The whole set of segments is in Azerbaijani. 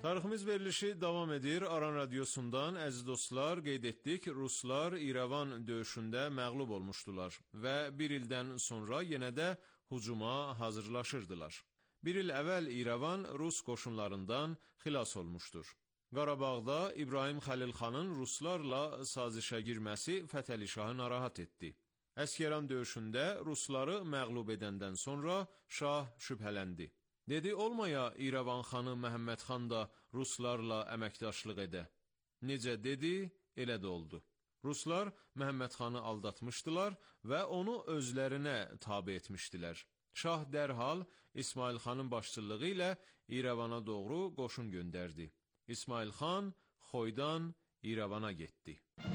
Tariximiz verilişi davam edir. Aran Radyosu'ndan əziz dostlar qeyd etdik. Ruslar İrəvan döyüşündə məğlub olmuşdular və bir ildən sonra yenə də hücuma hazırlaşırdılar. Bir il əvvəl İrəvan Rus qoşunlarından xilas olmuşdur. Qarabağda İbrahim Xəlilxanın Ruslarla sazişə girməsi Fətəli Şahı narahat etdi. Əsgəran döyüşündə Rusları məğlub edəndən sonra Şah şübhələndi. Dedi, olmaya İrəvan xanı Məhəmməd xan da Ruslarla əməkdaşlıq edə. Necə dedi, elə də oldu. Ruslar Məhəmməd xanı aldatmışdılar və onu özlərinə tabe etmişdilər. Şah dərhal İsmail xanın başçılığı ilə İrəvana doğru qoşun göndərdi. İsmail xan Xoydan İrəvana getdi.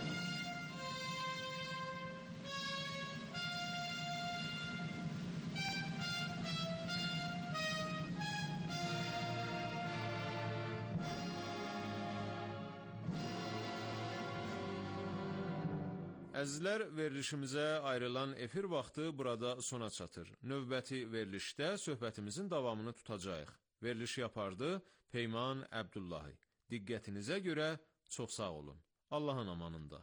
Əzizlər, verilişimizə ayrılan efir vaxtı burada sona çatır. Növbəti verilişdə söhbətimizin davamını tutacağıq. Verilişi yapardı Peyman Əbdullahi. Diqqətinizə görə çox sağ olun. Allahın amanında.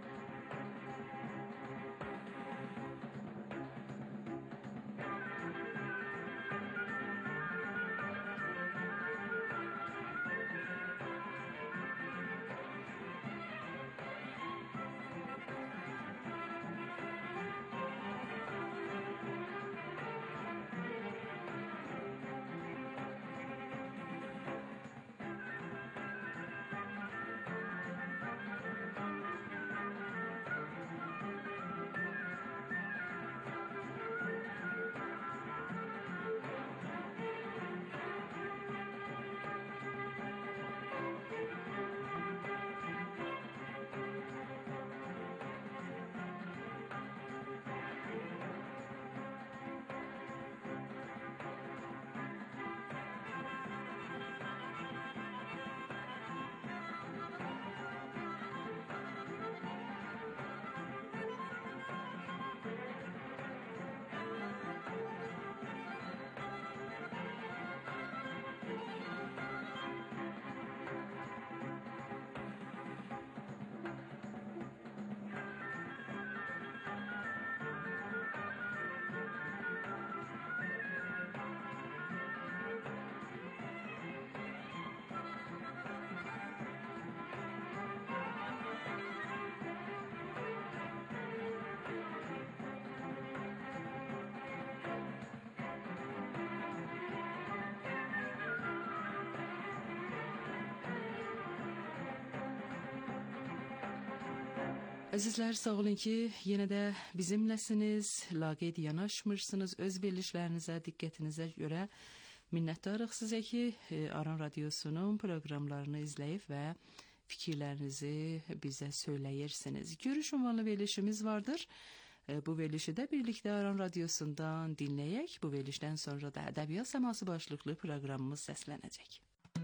Əzizlər, sağ olun ki, yenə də bizimləsiniz, laqeyd yanaşmırsınız, öz verilişlərinizə, diqqətinizə görə minnətdarıq sizə ki, Aran Radiosunun proqramlarını izləyib və fikirlərinizi bizə söyləyirsiniz. Görüş ünvanlı verilişimiz vardır. Bu verilişi də birlikdə Aran Radiosundan dinləyək. Bu verilişdən sonra da ədəbiyyat səması başlıqlı proqramımız səslənəcək.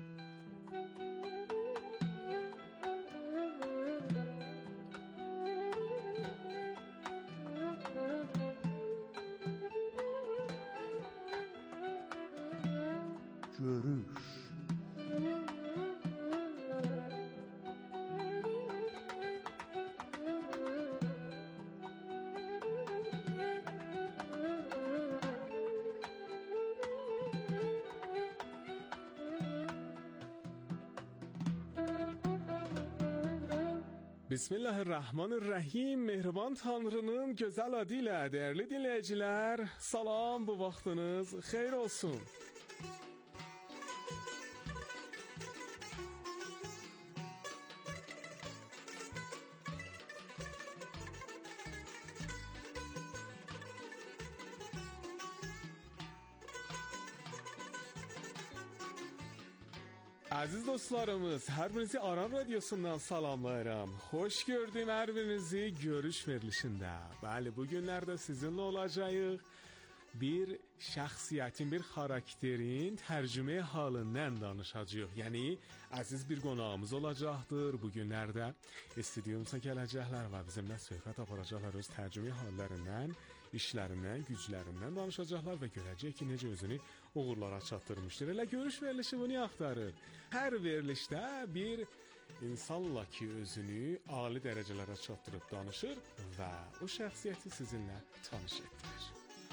Görüş. Bismillahirrahmanirrahim. Mehriban Tanrı'nın güzel adıyla değerli dinleyiciler, salam, bu vaxtınız xeyir olsun. Aziz dostlarımız, her birinizi Aran Radyosu'ndan salamlayıram. Hoş gördüm her birinizi görüş verilişinde. Bəli, bugünlerde sizinle olacağıq. Bir şəxsiyyətin, bir xarakterin tərcümə halından danışacağıq. Yəni, əziz bir qonağımız olacaqdır. Bugünlərdə stüdiyumuza gələcəklər və bizimlə söhbət aparacaqlar. Öz tərcümə hallarından, işlərindən, güclərindən danışacaqlar və görəcək ki, necə özünü uğurlara çatdırmışdır. Elə görüş verilişi bunu axtarır. Hər verilişdə bir insanla ki özünü ali dərəcələrə çatdırıb danışır və o şəxsiyyəti sizinlə tanış etdirir.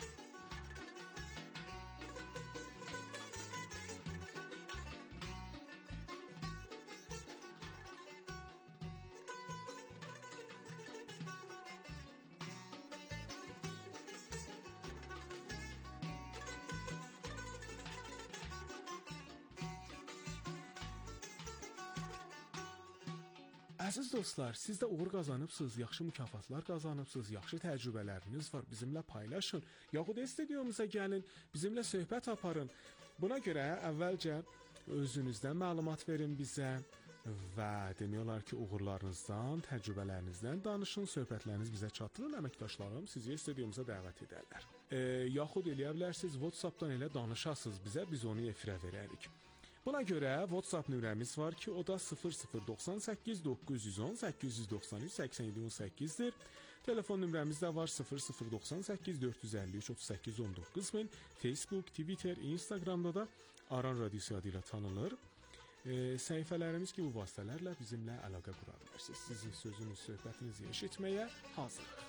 Əziz dostlar, siz də uğur qazanıbsınız, yaxşı mükafatlar qazanıbsınız, yaxşı təcrübələriniz var, bizimlə paylaşın. Yaxud stüdyomuza gəlin, bizimlə söhbət aparın. Buna görə əvvəlcə özünüzdən məlumat verin bizə və demək olar ki, uğurlarınızdan, təcrübələrinizdən danışın, söhbətləriniz bizə çatdırın, əməkdaşlarım sizi stüdyomuza dəvət edərlər. Yaxud eləyə bilərsiniz, WhatsApp-dan elə danışasınız bizə, biz onu efirə verərik. Buna görə WhatsApp nömrəmiz var ki, o da 0098 910 893 87 18-dir. Telefon nömrəmiz də var 0098 453 38 19 min. Facebook, Twitter, Instagramda da Aran Radiosu adı ilə tanınır. Səhifələrimiz ki, bu vasitələrlə bizimlə əlaqə qura bilərsiniz. Sizin sözünüz, söhbətinizi eşitməyə hazırıq.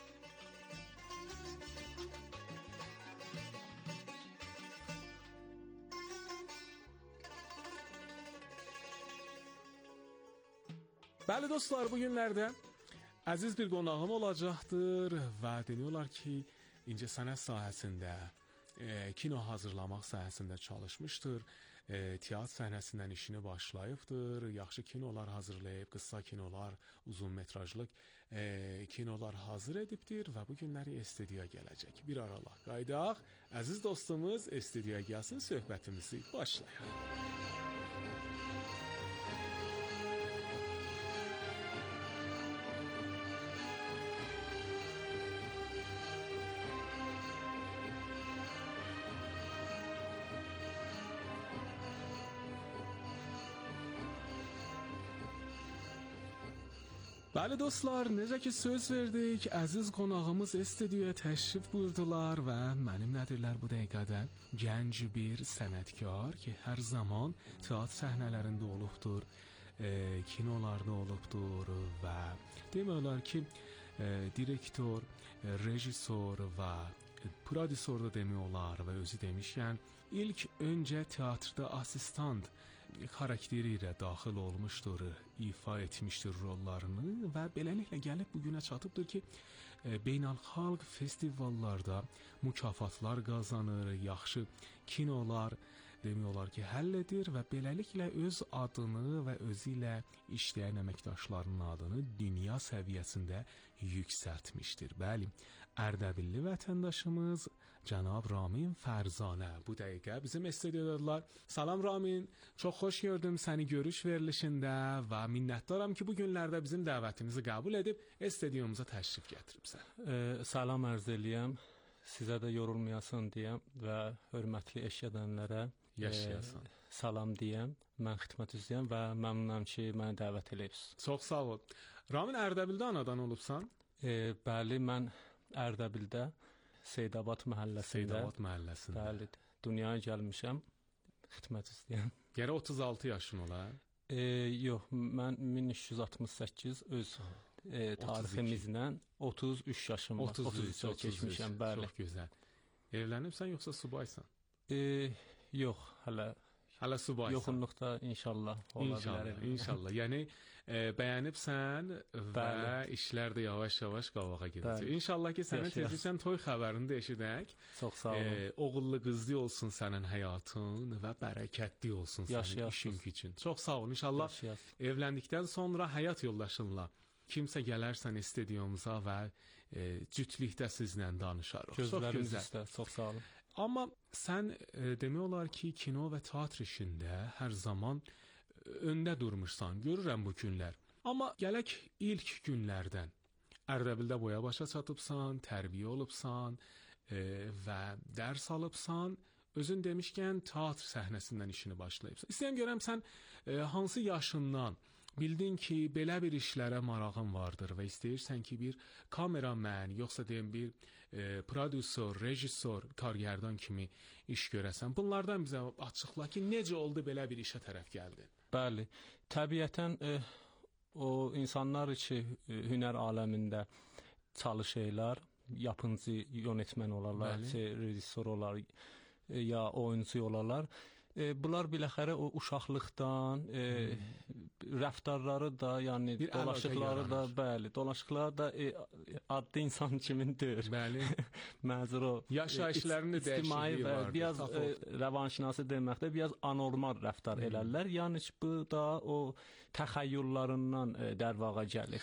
Bəli dostlar, bu günlərdə əziz bir qonağım olacaqdır və demək olar ki, incəsənət sahəsində, kino hazırlamaq sahəsində çalışmışdır, teatr səhnəsindən işini başlayıbdır, yaxşı kinolar hazırlayıb, qısa kinolar, uzun metrajlıq kinolar hazır edibdir və bu günləri studiya gələcək. Bir aralaq qaydaq, əziz dostumuz studiya gəlsin, söhbətimizi başlayaq. Bəli dostlar, necə ki söz verdik, əziz qonağımız stüdyoya təşrif buyurdular və mənim nədirlər bu dəqiqədə gənc bir sənətkar ki, hər zaman teatr səhnələrində olubdur, kinolarda olubdur və demək olar ki, direktor, rejissor və prodüsor da demək olar və özü demişkən, ilk öncə teatrda asistant xarakteri ilə daxil olmuşdur, ifa etmişdir rollarını və beləliklə gəlib bugünə çatıbdır ki, beynəlxalq festivallarda mükafatlar qazanır, yaxşı kinolar demək olar ki, həll edir və beləliklə öz adını və özü ilə işləyən əməkdaşlarının adını dünya səviyyəsində yüksəltmişdir. Bəli, Ərdəbilli vətəndaşımız Cənab Ramin Fərzanə bu dəqiqə bizim stüdyodadılar. Salam Ramin, çox xoş gördüm səni görüş verilişində və minnətdaram ki, bu günlərdə bizim dəvətimizi qəbul edib stüdyomuza təşrif gətiribsən. Salam ərz eləyəm, sizə də yorulmayasın deyəm və hörmətli eşidənlərə salam deyəm. Mən xidmət üzrəyəm və məmnunam ki, məni dəvət edibsiniz. Çox sağ ol. Ramin, Ərdəbildə anadan olubsan? Bəli, mən Ərdəbildə Seydabad məhəlləsində. Bəli, dünyaya gəlmişəm. Xidmət istəyirəm. Gərə 36 yaşın ola? Yox, mən 1368 öz tariximizlə 33 yaşım var. 33 keçmişəm, bəli. Çox gözəl. Evlənibsən yoxsa subaysan? Yox, hələ subaysan. Yoxunluqda inşallah ola bilər. İnşallah. Yəni bəyənibsən və işlər də yavaş-yavaş qabağa gedəcək. İnşallah ki, sənin tezliklə toy xəbərini də eşidək. Çox sağ olun. Oğullu qızlı olsun sənin həyatın və bərəkətli olsun sənin işin gücün. Çox sağ ol. İnşallah evləndikdən sonra həyat yoldaşınla kimsə gələrsən stüdyomuza və cütlükdə sizlə danışarıq. Gözlərimiz üstə. Çox sağ olun. Amma sən demək olar ki, kino və teatr işində hər zaman öndə durmuşsan, görürəm bu günlər. Amma gələk ilk günlərdən. Ərdəbildə boya başa çatıbsan, tərbiyə olubsan və dərs alıbsan. Özün demişkən teatr səhnəsindən işini başlayıbsan. İstəyəm görəm sən hansı yaşından bildin ki, belə bir işlərə marağın vardır və istəyirsən ki, bir kameraman, yoxsa deyim bir prodüser, rejissor, kargerdan kimi iş görəsən. Bunlardan bizə açıqla ki, necə oldu belə bir işə tərəf gəldin? Bəli, təbiətən o insanlar ki, hünər aləmində çalışırlar, yapımcı, yönetmen olarlar, rejissor olar, ya oyuncu olarlar. Bunlar biləxərə o uşaqlıqdan rəftarları da, yəni dolaşıqları da, bəli, dolaşıqları da adlı insan kimindir. Bəli. Məzur o yaşayışlarını dəyişikliyi var. Biraz rəvanşinası deməkdə biraz anormal rəftar elərlər. Yəni bu da o təxəyyüllərindən dərvağa gəlir.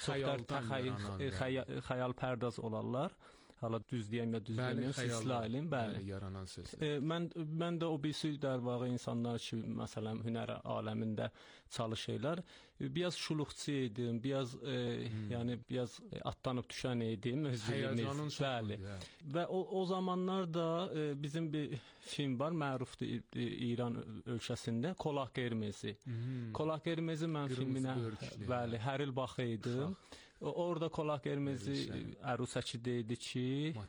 Çox xəyal pərdaz olarlar. Hala düz deyəm ya düz deməyəm, sizlərin, bəli, yaranan söz. Mən də o birisi dərvağı insanlar ki, məsələn, hünər aləmində çalışırlar. Biraz şuluqçu idim, biraz yəni biraz atlanıb düşən idim, həyecanın bəli. Və o zamanlar da bizim bir film var, mərufdur İran ölkəsində, Kolaq Qırmızı. Kolaq Qırmızı mən filminə bəli, hər il baxırdım. Orada Kolaq Qırmızı ərusəki deyildi ki,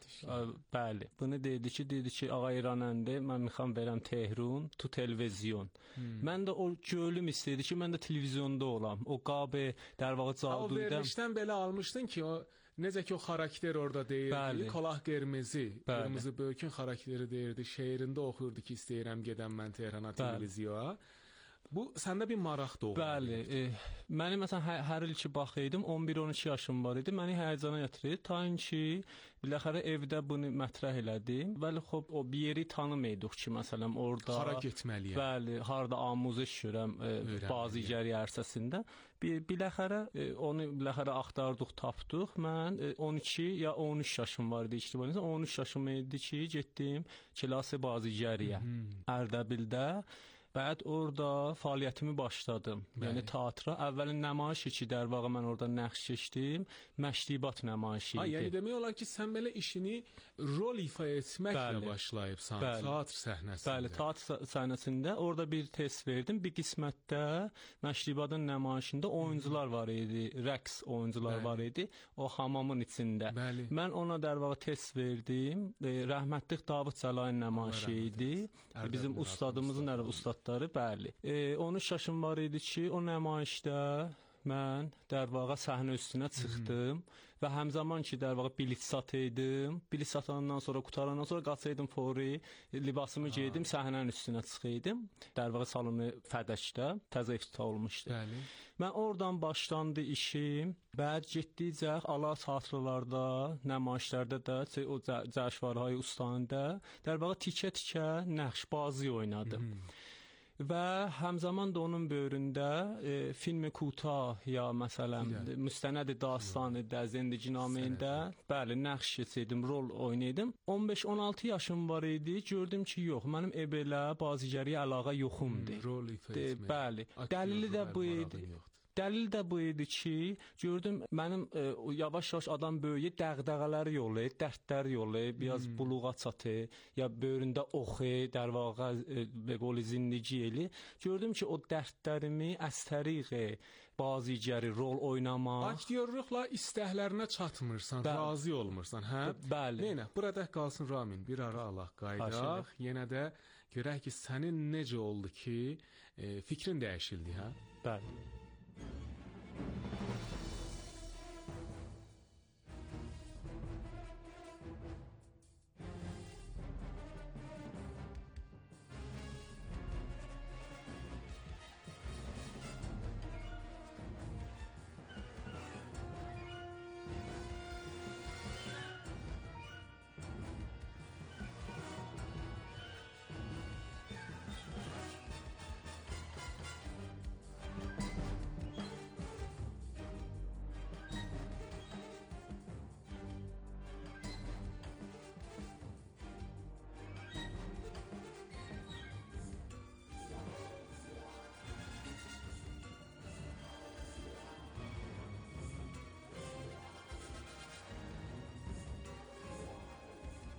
bəli, bunu deyildi ki, ağa İranəndə mən mixam verəm Tehrun, tu televizyon. Mən də o gölüm istəyirdi ki, mən də televizyonda olam. O qabı, dərvağı caduydan. O verilişdən belə almışdın ki, o necə ki o xarakter orada deyirdi, Kolaq Qırmızı, qırmızı böyükün xarakteri deyirdi, şeirində oxuyurdu ki, istəyirəm gedəm mən Tehrana televizyona. Bu səndə bir maraq doğurdu. Bəli, mənim məsələn hər il ki baxıydım, 11-12 yaşım var idi, məni həyəcana gətirir. Ta ki biləxərə evdə bunu mətrəh elədim. Bəli, xop o bir yeri tanımırdıq ki, məsələn orada hara getməliyəm. Bəli, harda amuziş görəm bazigəri ərsəsində. Biləxərə onu biləxərə axtardıq, tapdıq. Mən 12 ya 13 yaşım var idi iştibarınızda. 13 yaşım idi ki, getdim klası bazigəriyə Ərdəbildə. Bəd orada fəaliyyətimi başladım. Yəni teatra. Əvvəlin nümayiş ki, dərvağı mən orada nəqş keçdim. Məşribat nümayişi idi. Yəni demək olar ki, sən belə işini rol ifa etməklə başlayıbsan teatr səhnəsində. Bəli, teatr səhnəsində orada bir test verdim. Bir qismətdə məşribatın nümayişində oyuncular var idi, rəqs oyuncular var idi. O hamamın içində. Mən ona dərvağı test verdim. Rəhmətlik Davud Cəlayın nümayişi idi. Bizim ustadımızın ustadları, bəli. 13 yaşım var idi ki, o nümayişdə mən dərvağa səhnə üstünə çıxdım və həmzaman ki, dərvağa bilet satıydım. Bilet satandan sonra, qutarandan sonra qaçaydım fori, libasımı geydim, səhnənin üstünə çıxıydım. Dərvağa salonu Fədəkdə, təzə iftitah olmuşdu. Mən oradan başlandı işim. Bəd getdikcə ala teatrlarda, nümayişlərdə də, o cəşvarhay ustanında dərvağa tikə-tikə nəqşbazı oynadım. Və həmzaman da onun böyründə filmi Kutah ya məsələn müstənəd dastanı da zindicinamində bəli nəqş keçirdim, rol oynaydım. 15-16 yaşım var idi, gördüm ki, yox, mənim belə bazigəriyə əlaqə yoxumdur. Rol ifa etmək. Bəli. Dəlili də bu idi. Dəlil də bu idi ki, gördüm mənim yavaş-yavaş adam böyüyür, dəğdəğələri yollayır, dərdləri yollayır, biraz buluğa çatır, ya böyründə oxu, dərvağa qoli zindigi eli. Gördüm ki, o dərdlərimi əstəriqi, bazigəri, rol oynamaq. Aktyorluqla istəklərinə çatmırsan, razı olmursan, hə? Bəli. Neynə, burada qalsın Ramin, bir ara alaq, qaydaq, yenə də görək ki, sənin necə oldu ki, fikrin dəyişildi, hə? Bəli.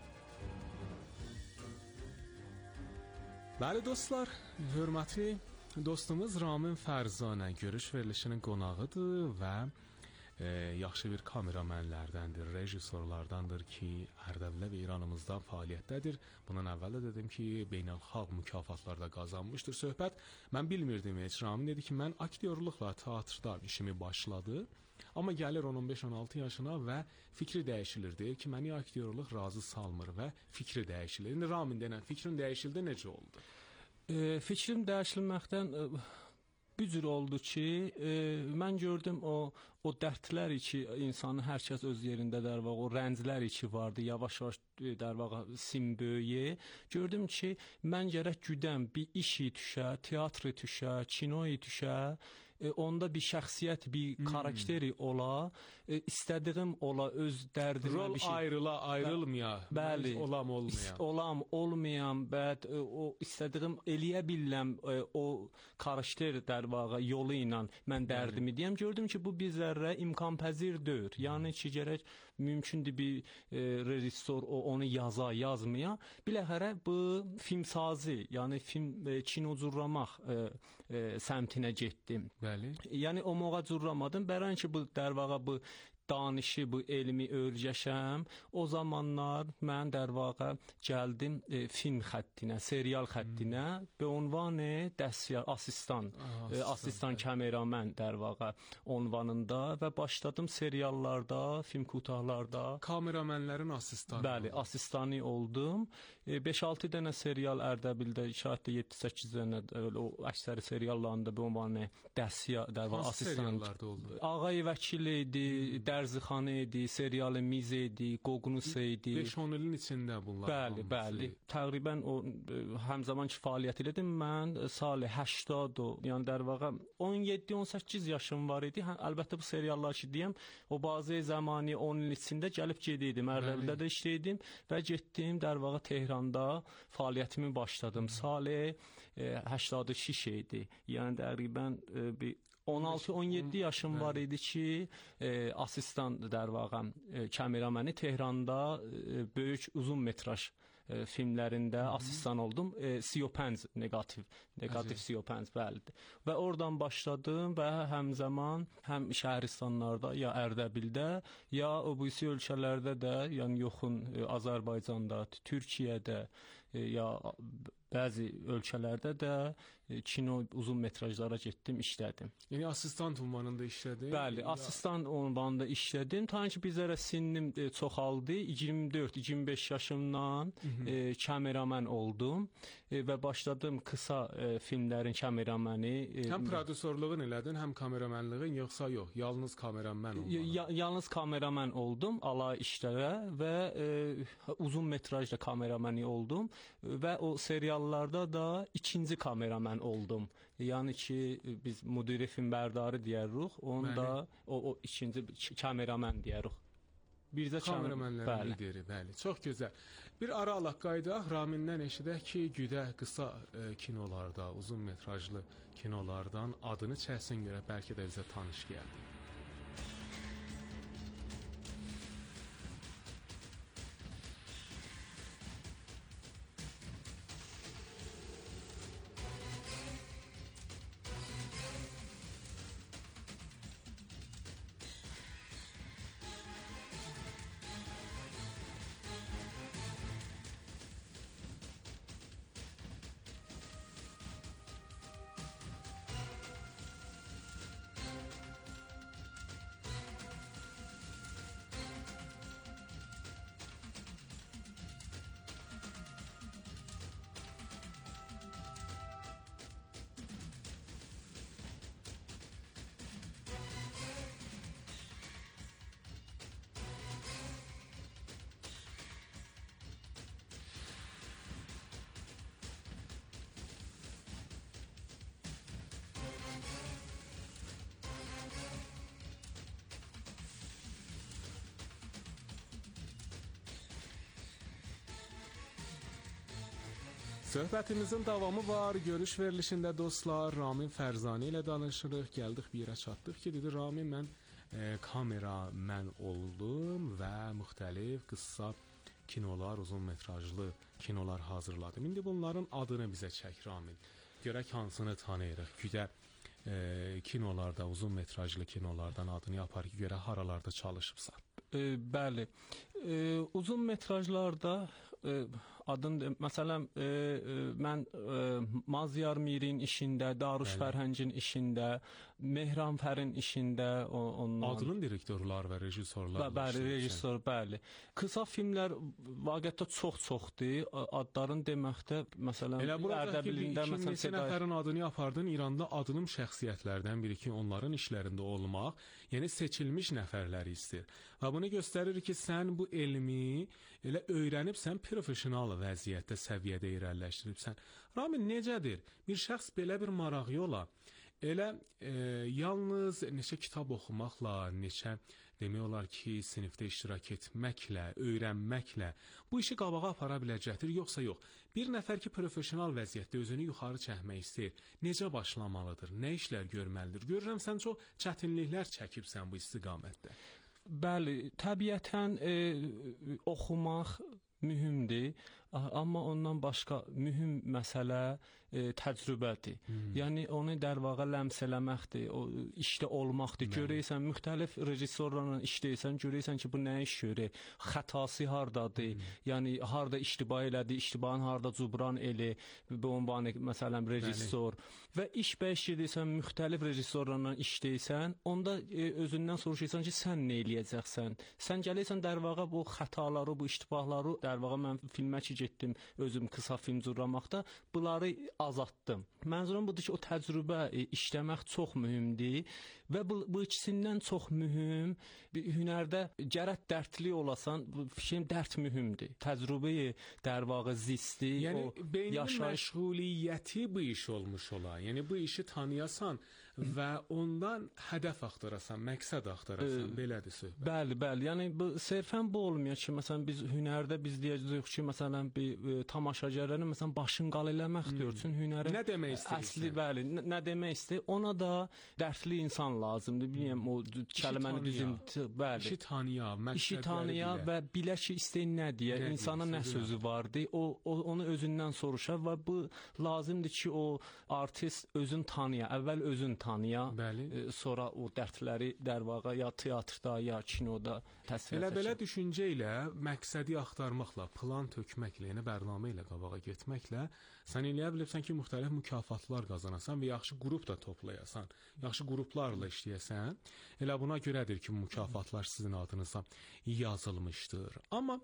Bəli dostlar, hörmətli dostumuz Ramin Fərzanə görüş verilişinin qonağıdır və yaxşı bir kameramənlərdəndir, rejissorlardandır ki, Ərdəbildə və İranımızda fəaliyyətdədir. Bundan əvvəl də dedim ki, beynəlxalq mükafatlarda qazanmışdır. Söhbət, mən bilmirdim heç. Ramin dedi ki, mən aktyorluqla teatrda işimi başladı. Amma gəlir 15-16 yaşına və fikri dəyişilir. Deyir ki, məni aktyorluq razı salmır və fikri dəyişilir. İndi Ramin denən fikrin dəyişildi, necə oldu? Fikrim dəyişilməkdən bir cür oldu ki, mən gördüm o dərdlər ki, insanın hər kəs öz yerində dərvaqa, o rənclər ki vardı, yavaş-yavaş dərvaqa sim böyüyə. Gördüm ki, mən gərək güdəm bir işi düşə, teatri düşə, kinoyu düşə, onda bir şəxsiyyət, bir karakteri ola, istədiyim ola, öz dərdimə rol bir şey. ayrılmaya, bəli, olam olmaya. Olam, olmayam, o istədiyim eləyə biləm, o karakter dərvaqa yolu ilə mən dərdimi deyəm. Gördüm ki, bu bir zərrə imkanpəzir deyil. Yəni ki, gərək mümkündür bir rejissor onu yazmaya. Biləxərə bu filmsazi, yəni kinocurlamaq səmtinə getdim. Bəli. Yəni o moğa curramadım. Bərən ki, bu dərvaqa bu danışı, bu elmi öyrəşəm. O zamanlar mən dərvaqa gəldim film xəttinə, serial xəttinə, be ünvanı dəstiyar, asistan kameraman dərvaqa ünvanında və başladım seriallarda, film kutahlarda. Kameramənlərin asistanı. Bəli, asistanı oldum. 5-6 dənə serial Ərdəbildə, şahiddə 7-8 dənə o əksəri seriallarında be ünvanı dəstiyar, dərvaqa asistan. Seriallarda oldu? Ağay Vəkil idi, Dərzixanə idi, serialı Miz idi, Qoqnus idi. 5-10 ilin içində bunlar. Bəli. Təqribən o həmzaman ki fəaliyyət elədim mən salı 80 yəni dərvaqa 17-18 yaşım var idi. Əlbəttə bu seriallar ki deyəm, o bazı zamanı 10 il içində gəlib gedirdim. Ərdəbildə də işləyirdim və getdim dərvaqa Tehranda fəaliyyətimi başladım. Salı 86 idi. Yəni təqribən bir 16-17 yaşım var idi ki, asistan dərvaqa kameraməni Tehranda böyük uzun metraj filmlərində asistan oldum. Siyopenz negativ Siyopenz, bəlidir. Və oradan başladım və həmzaman həm şəhristanlarda, ya Ərdəbildə, ya o birisi ölkələrdə də, yəni yoxun Azərbaycanda, Türkiyədə, ya bəzi ölkələrdə də kino uzun metrajlara getdim, işlədim. Yəni asistan ünvanında işlədin? Bəli, asistan ünvanında işlədim. Ta ki bizlərə sinnim çoxaldı. 24-25 yaşımdan kameraman oldum və başladım qısa filmlərin kameraməni. Həm prodüserluğun elədin, həm kameramanlığın, yoxsa yox, yalnız kameraman olmadın? Yalnız kameraman oldum, ala işlərə və uzun metrajda kameramani oldum və o seriallarda da ikinci kameraman oldum. Yəni ki, biz müdiri filmberdarı deyirik, onda o ikinci kameraman deyirik. Bir də kameramanların lideri, bəli. Çox gözəl. Bir ara alaq qaydaq, Ramindən eşidək ki, güdə qısa kinolarda, uzun metrajlı kinolardan adını çəksin görə bəlkə də bizə tanış gəldi. Söhbətimizin davamı var. Görüş verilişində dostlar, Ramin Fərzani ilə danışırıq. Gəldik bir yerə çatdıq ki, dedi Ramin, mən kameraman oldum və müxtəlif qısa kinolar, uzun metrajlı kinolar hazırladım. İndi bunların adını bizə çək, Ramin. görək hansını tanıyırıq. Güya kinolarda, uzun metrajlı kinolardan adını apar ki, görə haralarda çalışıbsan. Bəli. Uzun metrajlarda məsələn mən Mazyar Mirin işində, Daruş Fərhəngin işində, Mehran Fərin işində ondan adının direktorlar və rejissorlar. Bəli, rejissor, bəli. Qısa filmlər vaqiətdə çoxdur. Adların deməkdə məsələn Ərdəbilində məsələn neçə nəfərin adını apardın, İranda adının şəxsiyyətlərdən biri ki, onların işlərində olmaq, yəni seçilmiş nəfərləri istəyir. Və bunu göstərir ki, sən bu elmi elə öyrənibsən, professional vəziyyətdə, səviyyədə irəliləşdiribsən. Ramin, necədir? Bir şəxs belə bir marağı ola, elə yalnız neçə kitab oxumaqla, neçə demək olar ki, sinifdə iştirak etməklə, öyrənməklə bu işi qabağa apara biləcəkdir, yoxsa yox? Bir nəfər ki, professional vəziyyətdə özünü yuxarı çəkmək istəyir, necə başlamalıdır, nə işlər görməlidir? Görürəm, sən çox çətinliklər çəkibsən bu istiqamətdə. Bəli, təbiətən oxumaq mühümdür, amma ondan başqa mühüm məsələ təcrübədir. Yəni onu dərvaqa ləms eləməkdir, o işdə olmaqdır. Görəysən, müxtəlif rejissorlarla işləyirsən, görəysən ki, bu nə iş görür, xətası hardadır, yəni harda iştibah elədi, iştibahın harda cubran eli, bu ünvanı məsələn rejissor və iş bəyişirsən, müxtəlif rejissorlarla işləyirsən, onda özündən soruşursan ki, sən nə eləyəcəksən? Sən gəlirsən dərvaqa bu xətaları, bu iştibahları, dərvaqa mən filmə ki getdim, özüm qısa film cürramaqda, bunları azaltdım. Mənzurum budur ki, o təcrübə işləmək çox mühümdür və bu ikisindən çox mühüm, hünərdə gərək dərdli olasan, bu film dərd mühümdür. Təcrübəyi dərvağı zisti, yəni, o beynin məşğuliyyəti bu iş olmuş ola. Yəni, bu işi tanıyasan və ondan hədəf axtarasan, məqsəd axtarasan, belədir söhbət. Bəli, bəli. Yəni, sərfən bu olmuyor ki, məsələn, biz hünərdə biz deyəcəyik ki, məsələn, bir tamaşaçıların məsələn başın qal eləmək deyir üçün hünərin nə demək istəyirsən? Əsli bəli, nə demək istəyir? Ona da dərdli insan lazımdır. Bilmirəm o kəliməni düzüm, bəli. İşi tanıya, İşi tanıya və bilə ki, istəyir nə deyə, insana nə sözü vardı, onu özündən soruşa və bu lazımdır ki, o artist özün tanıya, əvvəl özün tanıya, sonra o dərdləri dərvaqa ya teatrda, ya kinoda təsvir edəcək. Belə düşüncə ilə, məqsədi axtarmaqla, plan tökməklə, yəni bərnamə ilə qabağa getməklə sən eləyə bilirsən ki, müxtəlif mükafatlar qazanasan və yaxşı qrup da toplayasan, yaxşı qruplarla işləyəsən. Elə buna görədir ki, mükafatlar sizin adınıza yazılmışdır. Amma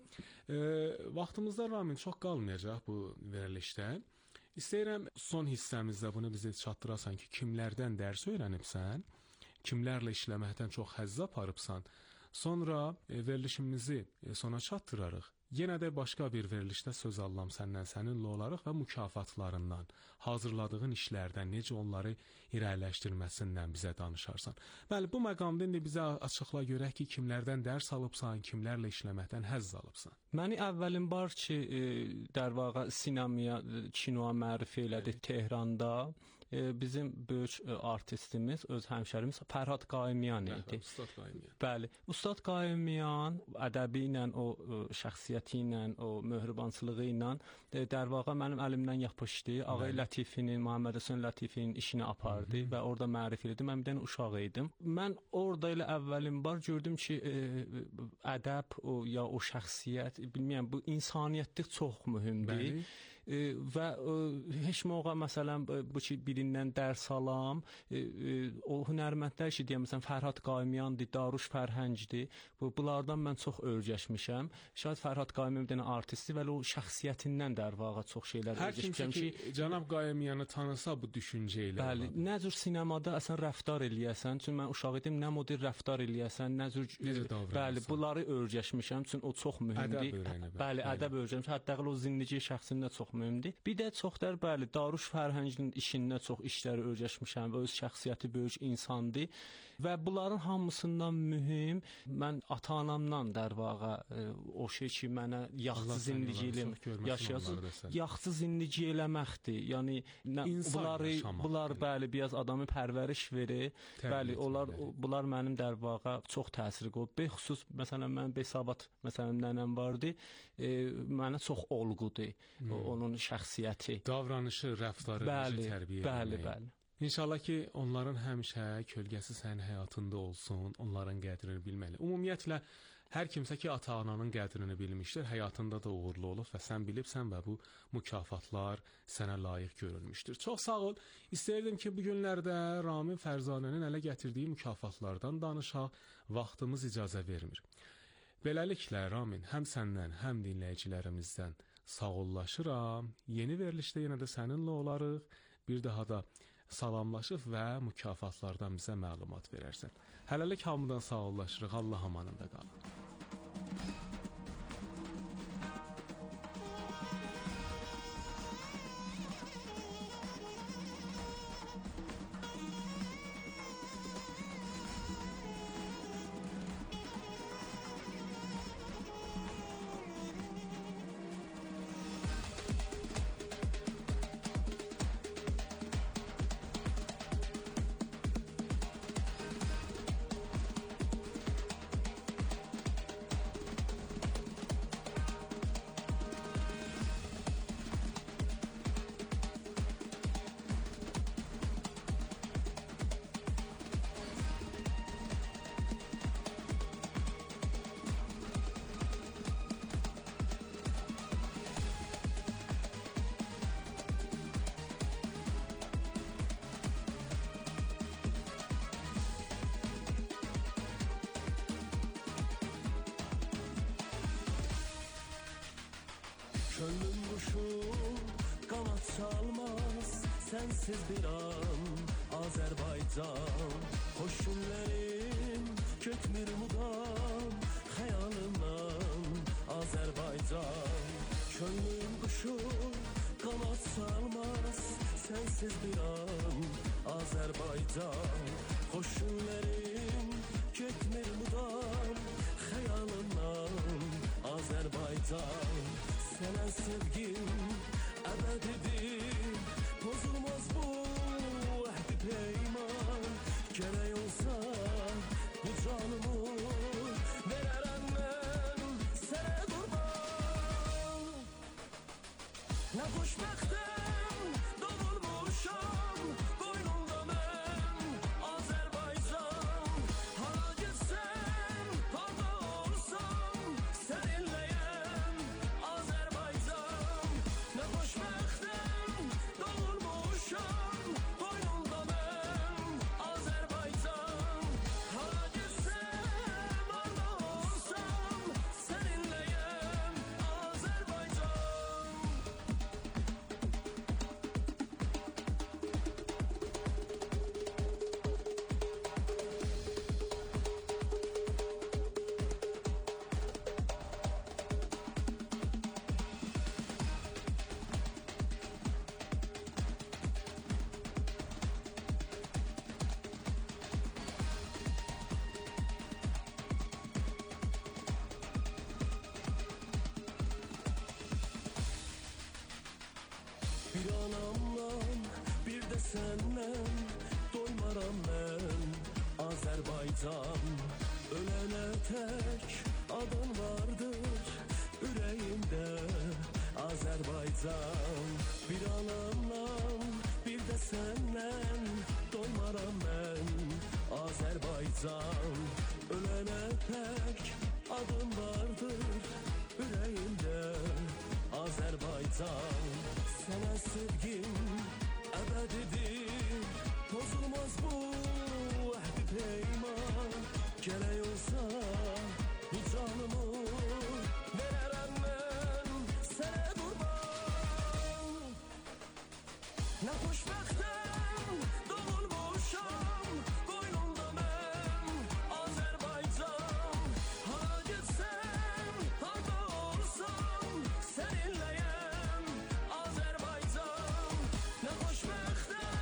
vaxtımızda Ramin çox qalmayacaq bu verilişdə. İstəyirəm son hissəmizdə bunu bizə çatdırasan ki, kimlərdən dərs öyrənibsən, kimlərlə işləməkdən çox həzz aparıbsan. Sonra verilişimizi sona çatdırarıq. Yenə də başqa bir verilişdə söz alıram səndən, səninlə olaraq və mükafatlarından, hazırladığın işlərdən, necə onları irəliləşdirməsindən bizə danışarsan. Bəli, bu məqamda indi bizə açıqla görək ki, kimlərdən dərs alıbsan, kimlərlə işləməkdən həzz alıbsan. Məni əvvəlin var ki, dərvaqa sinemaya, kinoya mərifə elədi Tehranda. Bizim böyük artistimiz, öz həmşərimiz Fərhad Qayımyan idi. Ustad Qayımyan. Bəli, Ustad Qayımyan ədəbi ilə, o şəxsiyyəti ilə, o möhribançılığı ilə dərvaqa mənim əlimdən yapışdı. Ağay Lətifinin, Məhəmməd Həsən Lətifinin işini apardı və orada mərifə elədi. Mən bir dənə uşaq idim. Mən orada elə əvvəlin var gördüm ki, ədəb ya o şəxsiyyət, bilmirəm, bu insaniyyətlik çox mühümdür. Və heç moğa məsələn bu ki birindən dərs alam, o hünərməndlər ki deyəm məsələn Fərhad Qayımyandır, Daruş Fərhəngdir. Bunlardan mən çox öyrəşmişəm. Şayad Fərhad Qayımyan bir dənə artistdir və o şəxsiyyətindən dərvaqa çox şeylər öyrəşmişəm ki, cənab Qayımyanı tanısa bu düşüncə ilə. Bəli, nə cür sinemada əsən rəftar eləyəsən, çünki mən uşaq idim, nə model rəftar eləyəsən, nə cür bəli, bunları öyrəşmişəm, çünki o çox mühümdür. Bəli, ədəb öyrəşmişəm. Hətta o zindigi şəxsində çox mühümdür. Bir də çoxlar bəli, Daruş Fərhəngin işində çox işləri öyrəşmişəm və öz şəxsiyyəti böyük insandır və bunların hamısından mühüm mən ata-anamdan dərvaqa o şey ki mənə yaxşı zindigi yaxşı zindigi eləməkdir. Yəni bunlar bəli biraz adamı pərvəriş verir. Bəli, bunlar mənim dərvaqa çox təsir qoyub. Bexüsus məsələn mən Besavat məsələn nənəm vardı. Mənə çox olğudur. Onun onun şəxsiyyəti, davranışı, rəftarı, tərbiyə etmək. Bəli. İnşallah ki, onların həmişə kölgəsi sənin həyatında olsun, onların qədrini bilməli. Ümumiyyətlə, hər kimsə ki, ata-ananın qədrini bilmişdir, həyatında da uğurlu olub və sən bilibsən və bu mükafatlar sənə layiq görülmüşdür. Çox sağ ol. İstəyirdim ki, bu günlərdə Ramin Fərzanənin ələ gətirdiyi mükafatlardan danışaq, vaxtımız icazə vermir. Beləliklə, Ramin, həm səndən, həm dinləyicilərimizdən sağollaşıram. Yeni verilişdə yenə də səninlə olarıq. Bir daha da salamlaşıb və mükafatlardan bizə məlumat verərsən. Hələlik hamıdan sağollaşırıq. Allah amanında qalın. Könlüm kuşu kanat çalmaz sensiz bir an Azerbaycan. Hoş günlerim kökmür mudam hayalımdan Azerbaycan. Könlüm kuşu kanat çalmaz sensiz bir an Azerbaycan. Hoş günlerim kökmür mudam hayalımdan Azerbaycan. Senen sevgim ebedidir, bozulmaz bu ehdi peyman. Gerek olsa bu canımı vererem ben sana kurban. Ne hoşbektim doğulmuşam boynumda ben Azerbaycan. Hara gitsem harda olsam seninleyim Azerbaycan. Ne hoşbektim doğulmuşam boynumda ben Azerbaycan. Hara gitsem harda olsam seninleyim Azerbaycan. Bir anamdan bir de senden doymaram ben Azerbaycan. Ölene tek adın vardır yüreğimde Azerbaycan. Bir anamdan bir de senden doymaram ben Azerbaycan. Ölene tek adın vardır yüreğimde Azerbaycan. Sana sevgim ebedidir, bozulmaz bu ehdi peyman. Gerek olsa bu canımı vererem ben sana kurban. Ne hoşbektim doğulmuşam boynumda ben Azerbaycan. Hara gitsem harda olsam seninleyim Azerbaycan. Ne hoşbektim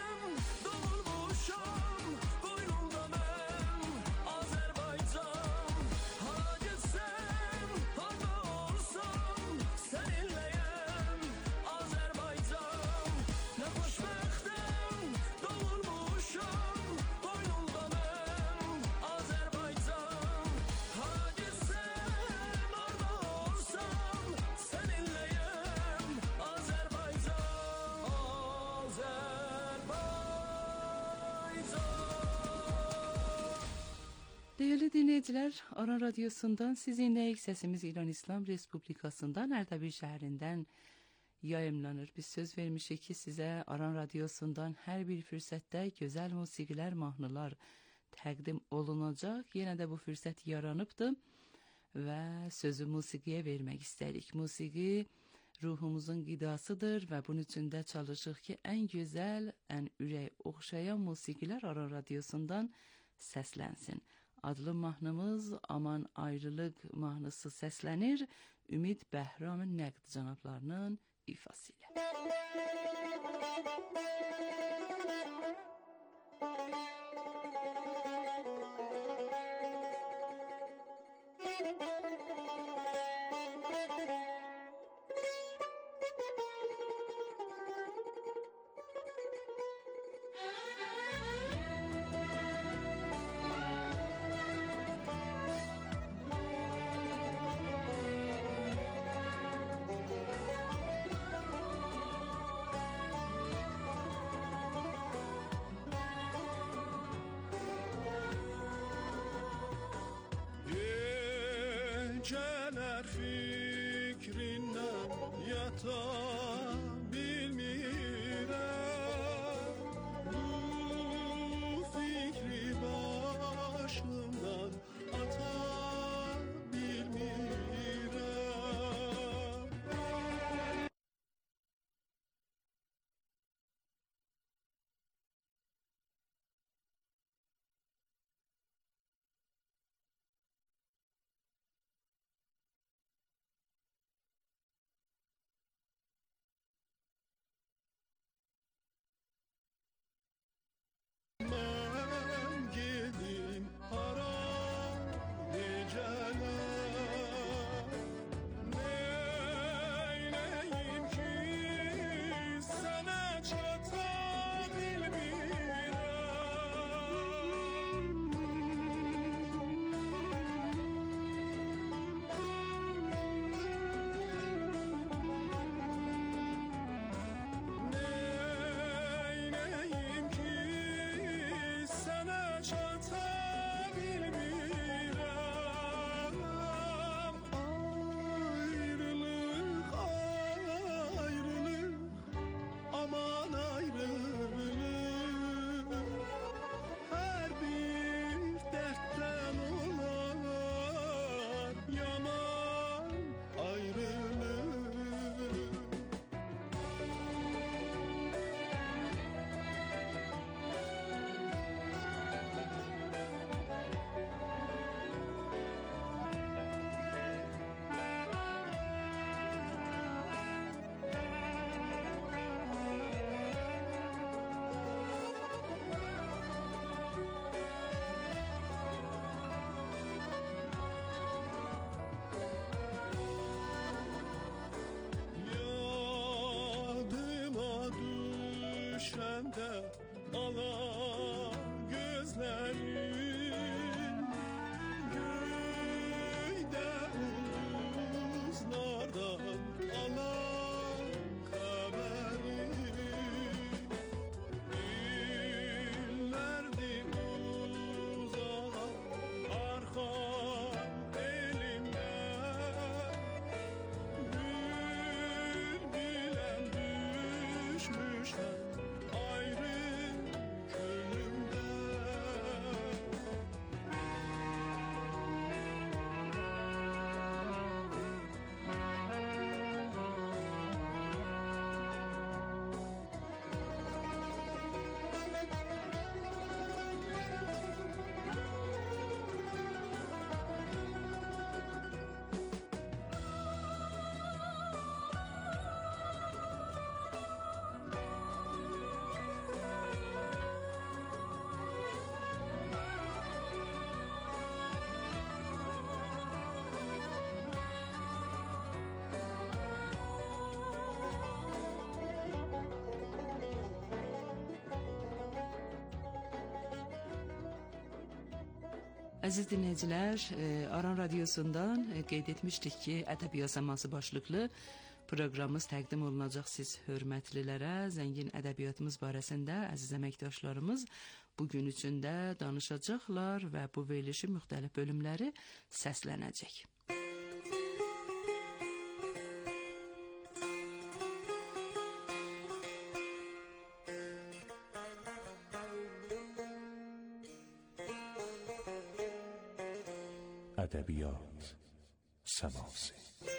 doğulmuşam qoynumda mən Azərbaycan. Hara getsəm, harda olsam səninləyəm Azərbaycan. Nə xoşbəxtəm doğulmuşam qoynumda mən Azərbaycan. Hara getsəm, harda olsam səninləyəm Azərbaycan. Değerli dinleyiciler, Aran Radyosu'ndan sizinle sesimiz İran İslam Respublikası'ndan Erdebil şehrinden yayımlanır. Biz söz vermişik ki size Aran Radyosu'ndan her bir fürsette güzel musikiler, mahnılar təqdim olunacak. Yine de bu fürsət yaranıbdı ve sözü musikiye vermek istedik. Musiki ruhumuzun gıdasıdır ve bunun için de çalışıq ki en güzel, en ürək oxşayan musikiler Aran Radyosu'ndan səslənsin. Adlı mahnımız Aman Ayrılık mahnısı səslənir Ümid Bəhramın Nəqd cənablarının ifasıyla. Geceler fikrinden yata bilmirəm. Bu fikri başımdan ata bilmirəm. Mən gedim hara geceler. Neyleyim ki sana çata bilmirəm. Neyleyim ki sana çata bilmirəm. Ayrılık, ayrılık, aman ayrılık. Her bir dertten olar yaman ayrılık. Yadıma düşende ala gözlerin göyde ulduzlardan alan haberin illerdi uzağa arkan elimden bülbülen düşmüşler ayrı könlümden. Əziz dinləyicilər, Aran Radiosundan qeyd etmişdik ki, ədəbiyyat zamanı başlıqlı proqramımız təqdim olunacaq siz hörmətlilərə. Zəngin ədəbiyyatımız barəsində əziz əməkdaşlarımız bugün üçün də danışacaqlar və bu verilişin müxtəlif bölümləri səslənəcək. ادبیات سماسی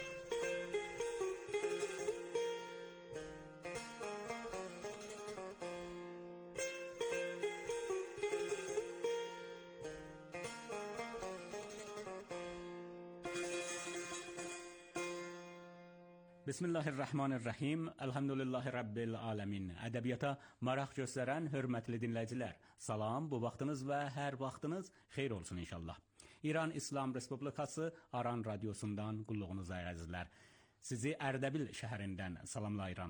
بسم الله الرحمن الرحیم. Elhamdülillahi Rabbil alemin. Ədəbiyyata maraq göstərən hörmətli dinləyicilər, salam, bu vaxtınız və hər vaxtınız xeyir olsun inşallah. İran İslam Respublikası Aran Radiosundan qulluğunuza əzizlər. Sizi Ərdəbil şəhərindən salamlayıram.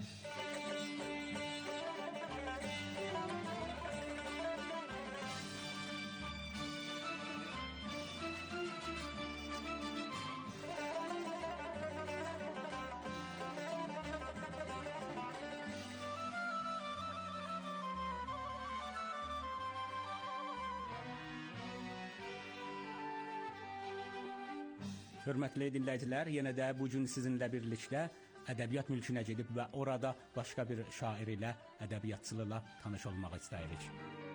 Hörmətli dinləyicilər, yenə də bu gün sizinlə birlikdə ədəbiyyat mülkünə gedib və orada başqa bir şair ilə, ədəbiyyatçılıqla tanış olmaq istəyirik.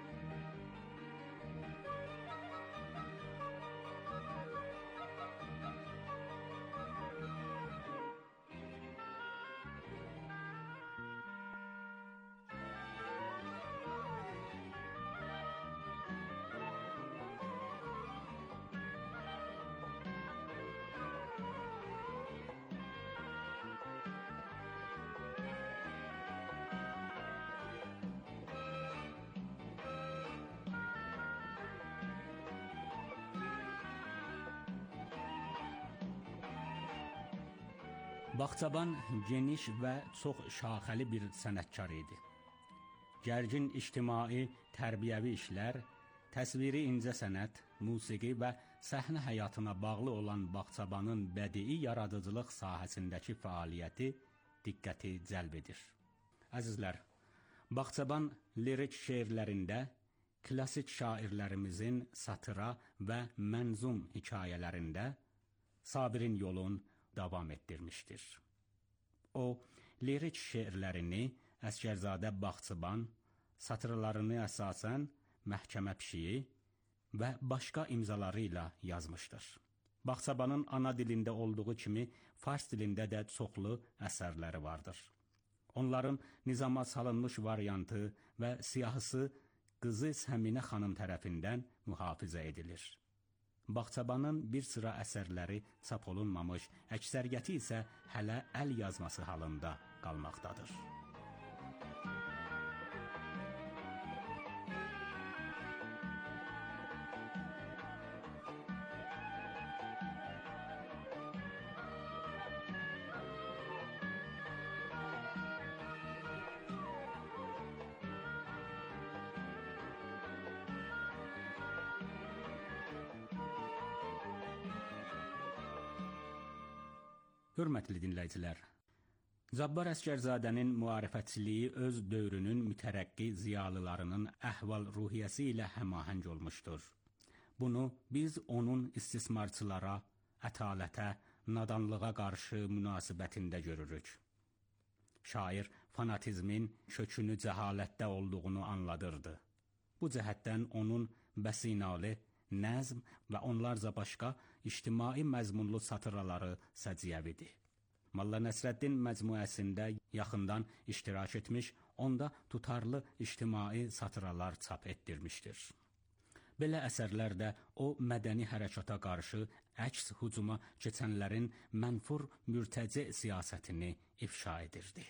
Bağçaban geniş və çox şaxəli bir sənətkar idi. Gərgin ictimai, tərbiyəvi işlər, təsviri incə sənət, musiqi və səhnə həyatına bağlı olan Bağçabanın bədii yaradıcılıq sahəsindəki fəaliyyəti diqqəti cəlb edir. Əzizlər, Bağçaban lirik şeirlərində klassik şairlərimizin satıra və mənzum hekayələrində Sabirin yolun davam etdirmişdir. O, lirik şeirlərini Əsgərzadə Bağçaban, satırlarını əsasən Məhkəmə Pişiyi və başqa imzaları ilə yazmışdır. Bağçabanın ana dilində olduğu kimi fars dilində də çoxlu əsərləri vardır. Onların nizama salınmış variantı və siyahısı qızı Səminə xanım tərəfindən mühafizə edilir. Bağçabanın bir sıra əsərləri çap olunmamış, əksəriyyəti isə hələ əl yazması halında qalmaqdadır. Hörmətli dinləyicilər, Cabbar Əsgərzadənin müarifətçiliyi öz dövrünün mütərəqqi ziyalılarının əhval-ruhiyyəsi ilə həmahəng olmuşdur. Bunu biz onun istismarçılara, ətalətə, nadanlığa qarşı münasibətində görürük. Şair fanatizmin kökünü cəhalətdə olduğunu anladırdı. Bu cəhətdən onun Bəsinalı, Nəzm və onlarca başqa ictimai məzmunlu satıraları səciyyəvidir. Molla Nəsrəddin məcmuəsində yaxından iştirak etmiş, onda tutarlı ictimai satıralar çap etdirmişdir. Belə əsərlərdə o mədəni hərəkata qarşı əks hücuma keçənlərin mənfur mürtəci siyasətini ifşa edirdi.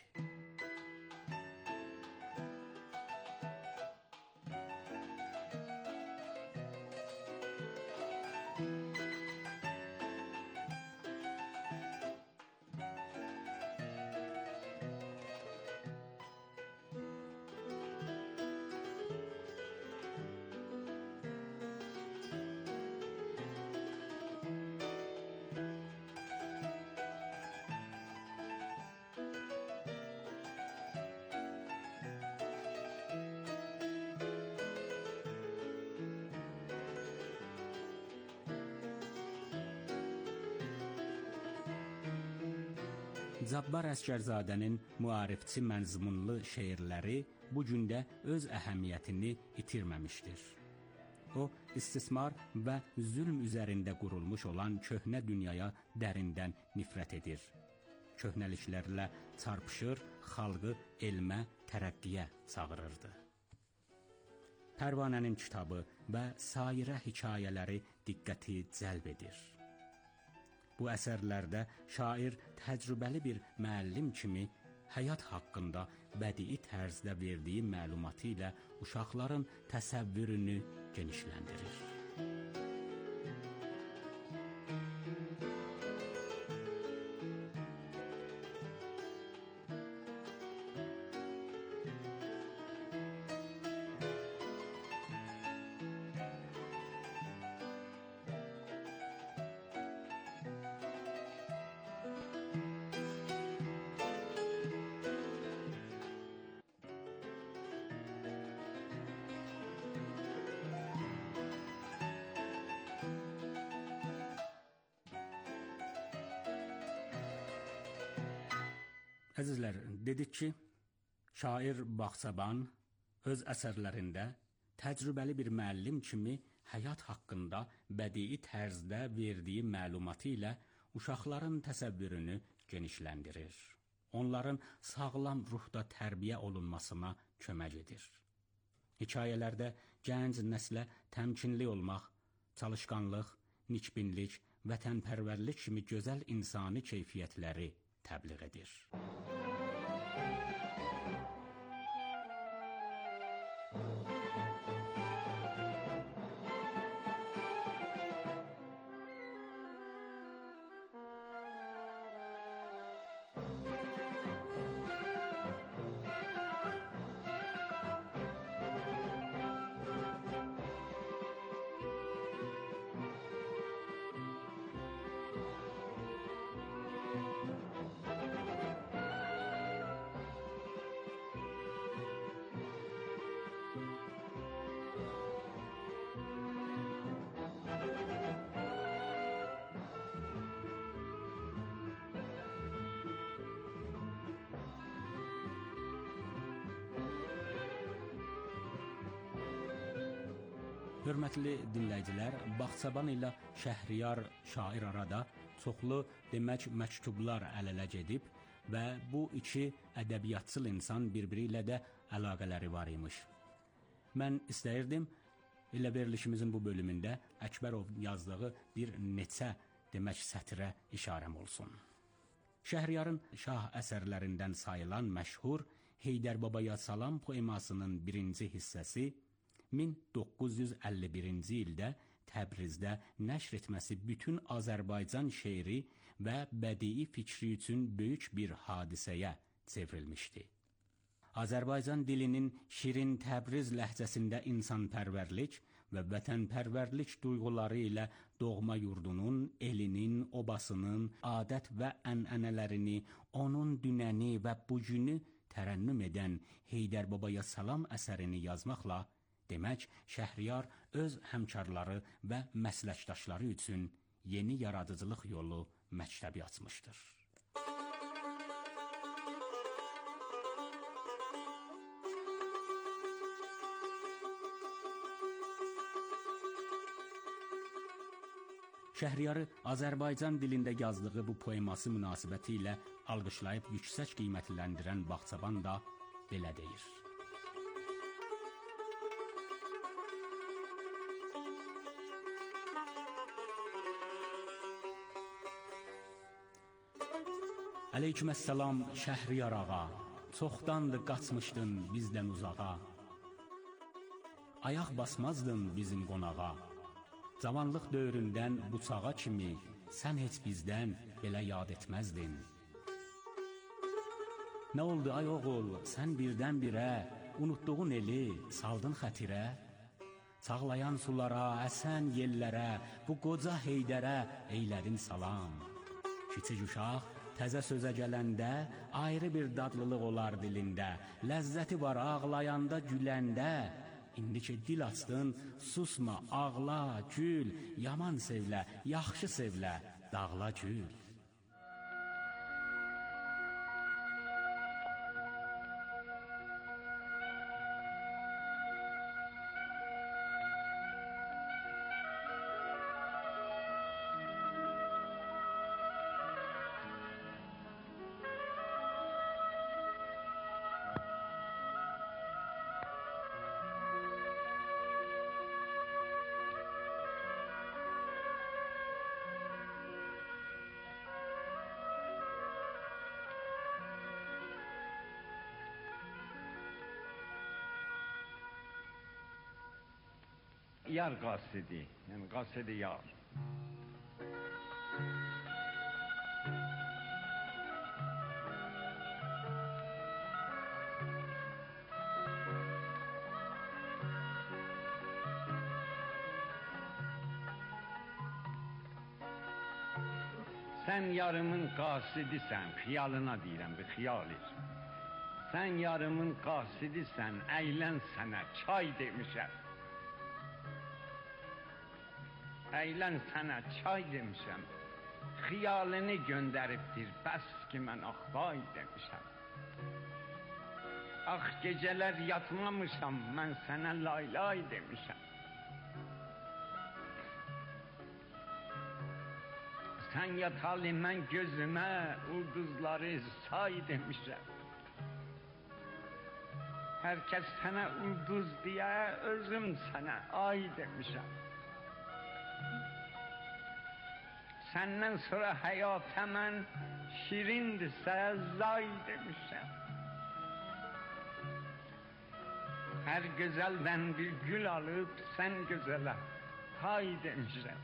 Cabbar Əsgərzadənin müarifçi mənzmunlu şeirləri bu gündə öz əhəmiyyətini itirməmişdir. O, istismar və zülm üzərində qurulmuş olan köhnə dünyaya dərindən nifrət edir. Köhnəliklərlə çarpışır, xalqı elmə, tərəqqiyə çağırırdı. Pərvanənin kitabı və sairə hekayələri diqqəti cəlb edir. Bu əsərlərdə şair təcrübəli bir müəllim kimi həyat haqqında bədii tərzdə verdiyi məlumatı ilə uşaqların təsəvvürünü genişləndirir. Əzizlər, dedik ki, şair Bağçaban öz əsərlərində təcrübəli bir müəllim kimi həyat haqqında bədii tərzdə verdiyi məlumatı ilə uşaqların təsəvvürünü genişləndirir. Onların sağlam ruhda tərbiyə olunmasına kömək edir. Hekayələrdə gənc nəslə təmkinli olmaq, çalışqanlıq, nikbinlik, vətənpərvərlik kimi gözəl insani keyfiyyətləri təbliğ edir. Hörmətli dinləyicilər, Bağçaban ilə Şəhriyar şair arada çoxlu məktublar əl-ələ gedib və bu iki ədəbiyyatçıl insan bir-biri ilə də əlaqələri var imiş. Mən istəyirdim, elə verilişimizin bu bölümündə Əkbərov yazdığı bir neçə sətrə işarəm olsun. Şəhriyarın şah əsərlərindən sayılan məşhur Heydər Babaya Salam poemasının birinci hissəsi 1951-ci ildə Təbrizdə nəşr etməsi bütün Azərbaycan şeiri və bədii fikri üçün böyük bir hadisəyə çevrilmişdi. Azərbaycan dilinin şirin Təbriz ləhcəsində insanpərvərlik və vətənpərvərlik duyğuları ilə doğma yurdunun, elinin, obasının, adət və ənənələrini, onun dünəni və bugünü tərənnüm edən Heydər Babaya Salam əsərini yazmaqla, demək, Şəhriyar öz həmkarları və məsləkdaşları üçün yeni yaradıcılıq yolu məktəbi açmışdır. Şəhriyarı Azərbaycan dilində yazdığı bu poeması münasibəti ilə alqışlayıb yüksək qiymətləndirən Bağçaban da belə deyir. Aleyküməssalam Şəhriyar ağa, çoxdandır qaçmışdın bizdən uzağa. Ayaq basmazdın bizim qonağa. Cavanlıq dövründən bıçağa kimi sən heç bizdən belə yad etməzdin. Nə oldu ay oğul, sən birdən-birə unutduğun eli saldın xətirə? Çağlayan sulara, əsən yellərə, bu qoca Heydərə eylədin salam. Kiçik uşaq təzə sözə gələndə ayrı bir dadlılıq olar dilində. Ləzzəti var ağlayanda, güləndə. İndi ki dil açdın, susma, ağla, gül, yaman sevlə, yaxşı sevlə, dağla gül. yar qasidi, yəni qasidi yar. Sən yarımın qasidisən, xiyalına deyirəm, bir xiyal et. Sən yarımın qasidisən, əylən sənə çay demişəm. Əylən sənə çay demişəm. Xiyalını göndəribdir, bəs ki mən axvay demişəm. Ax gecələr yatmamışam, mən sənə laylay demişəm. Sən yatalı mən gözümə ulduzları say demişəm. Hər kəs sənə ulduz deyə, özüm sənə ay demişəm. Səndən sonra həyata mən şirindirsə zay demişəm. Hər gözəldən bir gül alıb sən gözələ tay demişəm.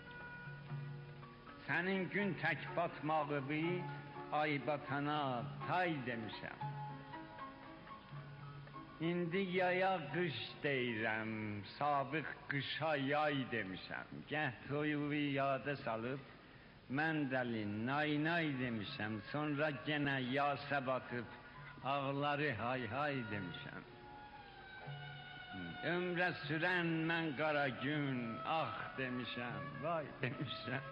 Sənin gün tək batmağı bir ay batana tay demişəm. İndi yaya qış deyirəm, sabiq qışa yay demişəm. Gəh toyuğu yada salıb, mən dəli nay nay demişəm. Sonra genə yasa batıb, ağları hay hay demişəm. Ömrə sürən mən qara gün, ah demişəm, vay demişəm.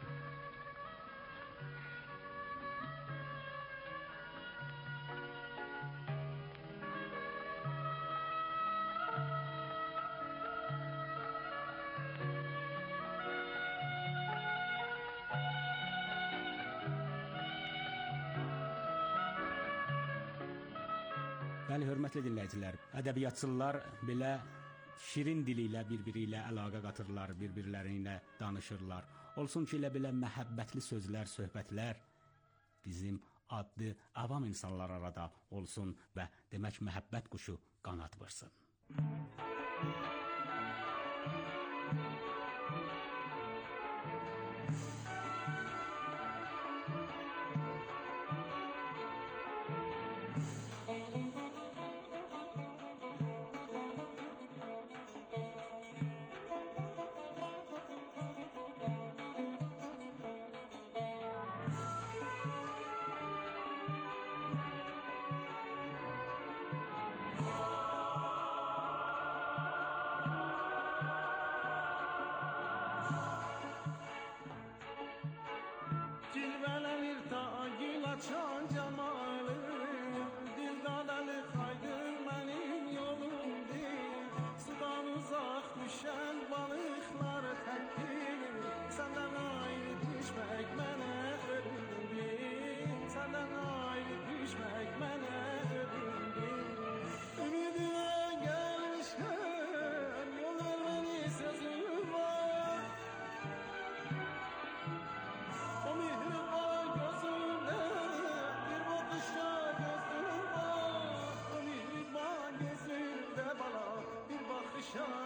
Bəli, hörmətli dinləyicilər, ədəbiyyatçılar belə şirin dili ilə bir-biri ilə əlaqə qatırlar, bir-birləri ilə danışırlar. Olsun ki, elə belə məhəbbətli sözlər, söhbətlər bizim adlı avam insanlar arada olsun və demək məhəbbət quşu qanad vursun.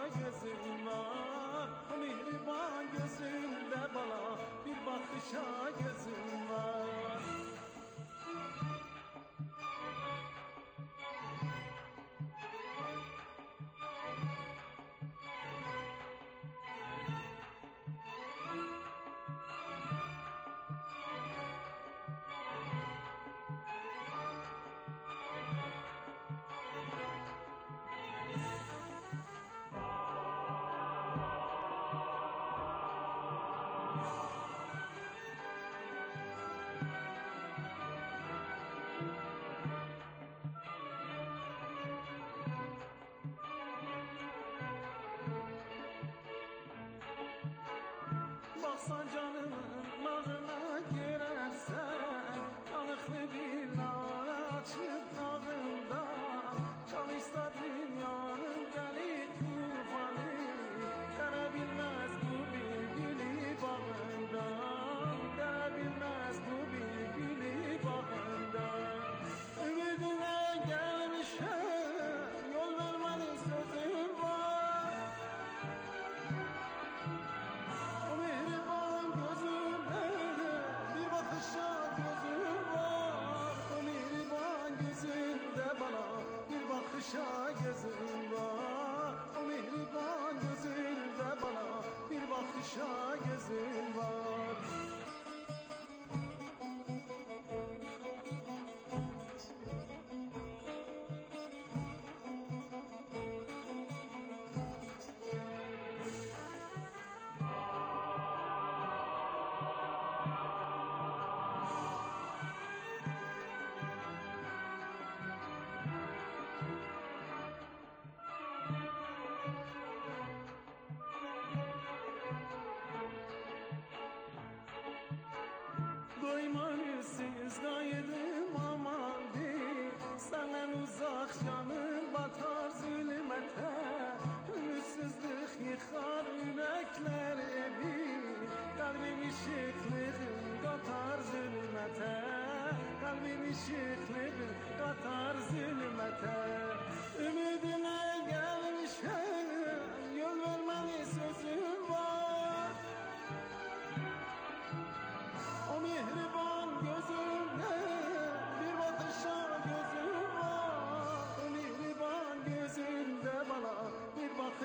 Şah